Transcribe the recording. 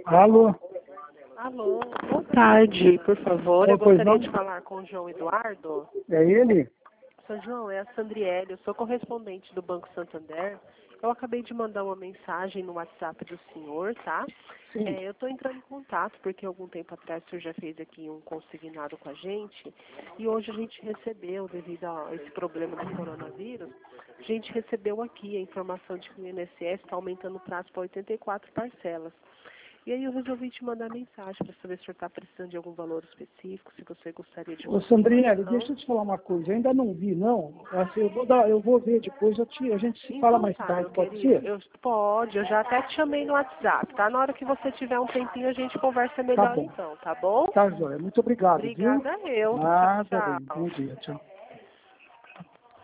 Alô? Alô, boa tarde, por favor. Eu Pois gostaria não? de falar com o João Eduardo. É ele? Sr. João, é a Sandriele, eu sou correspondente do Banco Santander. Eu acabei de mandar uma mensagem no WhatsApp do senhor, tá? Sim. Eu estou entrando em contato porque algum tempo atrás o senhor já fez aqui um consignado com a gente e hoje a gente recebeu, devido a esse problema do coronavírus, a gente recebeu aqui a informação de que o INSS está aumentando o prazo para 84 parcelas. E aí eu resolvi te mandar mensagem para saber se o senhor está precisando de algum valor específico, se você gostaria de Ô, Sandriele, confirmação. deixa eu te falar uma coisa. Eu ainda não vi, não. Assim, eu vou ver depois. A gente se fala Então mais tá, tarde, meu pode querido, ser? pode, eu já até te chamei no WhatsApp, tá? Na hora que você tiver um tempinho a gente conversa Tá melhor bom. então, tá bom? Tá, joia. Muito obrigado, viu? Obrigada eu. Tchau, Nada, bem. tchau. Bom dia. Tchau.